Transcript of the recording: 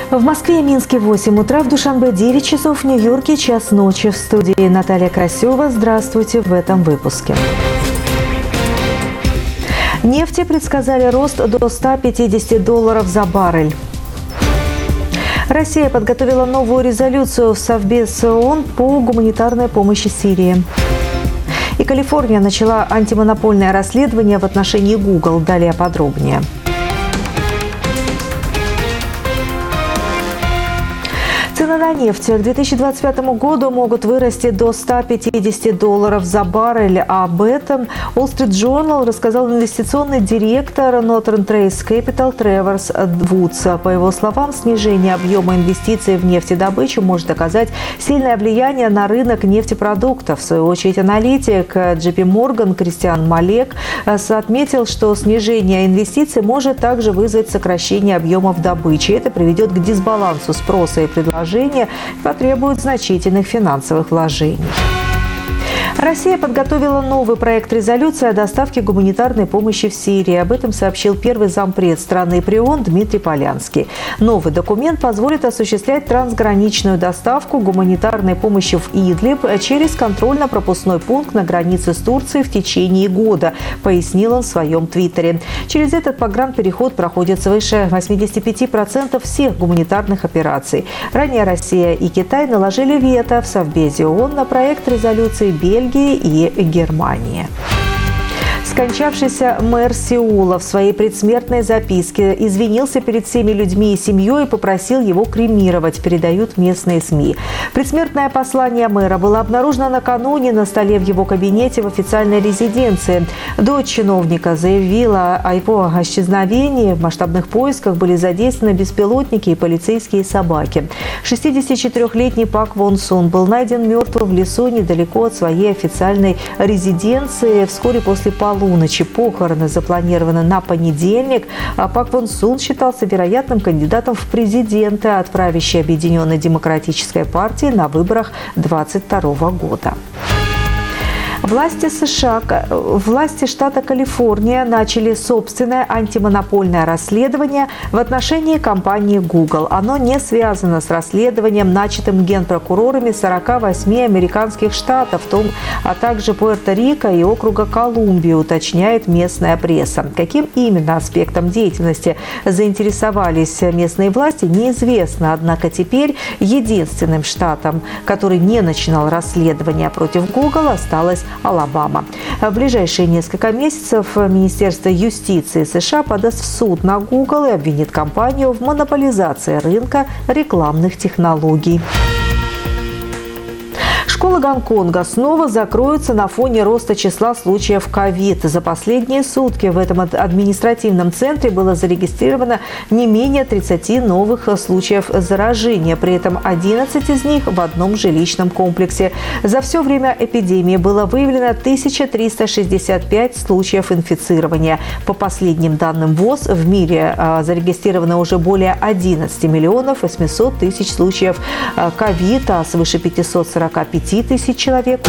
В Москве и Минске 8 утра, в Душанбе 9 часов, в Нью-Йорке час ночи. В студии Наталья Красева. Здравствуйте в этом выпуске. Нефти предсказали рост до $150 за баррель. Россия подготовила новую резолюцию в Совбез ООН по гуманитарной помощи Сирии. И Калифорния начала антимонопольное расследование в отношении Google. Далее подробнее. Цены на нефть к 2025 году могут вырасти до $150 за баррель. Об этом Wall Street Journal рассказал инвестиционный директор Northern Trace Capital Треворс Вудс. По его словам, снижение объема инвестиций в нефтедобычу может оказать сильное влияние на рынок нефтепродуктов. В свою очередь, аналитик JP Morgan Кристиан Малек отметил, что снижение инвестиций может также вызвать сокращение объемов добычи. Это приведет к дисбалансу спроса и предложения, потребует значительных финансовых вложений. Россия подготовила новый проект резолюции о доставке гуманитарной помощи в Сирии. Об этом сообщил первый зампред страны при ООН Дмитрий Полянский. Новый документ позволит осуществлять трансграничную доставку гуманитарной помощи в Идлиб через контрольно-пропускной пункт на границе с Турцией в течение года, пояснил он в своем твиттере. Через этот погранпереход проходит свыше 85% всех гуманитарных операций. Ранее Россия и Китай наложили вето в Совбезе ООН на проект резолюции Бельгии и Германии. Скончавшийся мэр Сеула в своей предсмертной записке извинился перед всеми людьми и семьей и попросил его кремировать, передают местные СМИ. Предсмертное послание мэра было обнаружено накануне на столе в его кабинете в официальной резиденции. Дочь чиновника заявила о его исчезновении. В масштабных поисках были задействованы беспилотники и полицейские собаки. 64-летний Пак Вон Сун был найден мертвым в лесу недалеко от своей официальной резиденции вскоре после полуночи. Похороны запланированы на понедельник. Пак Вон Сун считался вероятным кандидатом в президенты от правящей Объединенной демократической партии на выборах 2022 года. Власти штата Калифорния начали собственное антимонопольное расследование в отношении компании Google. Оно не связано с расследованием, начатым генпрокурорами 48 американских штатов, а также Пуэрто-Рико и округа Колумбия, уточняет местная пресса. Каким именно аспектом деятельности заинтересовались местные власти, неизвестно. Однако теперь единственным штатом, который не начинал расследование против Google, осталось Алабама. В ближайшие несколько месяцев Министерство юстиции США подаст в суд на Google и обвинит компанию в монополизации рынка рекламных технологий. Школы Гонконга снова закроются на фоне роста числа случаев ковид. За последние сутки в этом административном центре было зарегистрировано не менее 30 новых случаев заражения. При этом 11 из них в одном жилищном комплексе. За все время эпидемии было выявлено 1365 случаев инфицирования. По последним данным ВОЗ, в мире зарегистрировано уже более 11 миллионов 800 тысяч случаев ковид, а свыше 545 тысяч человек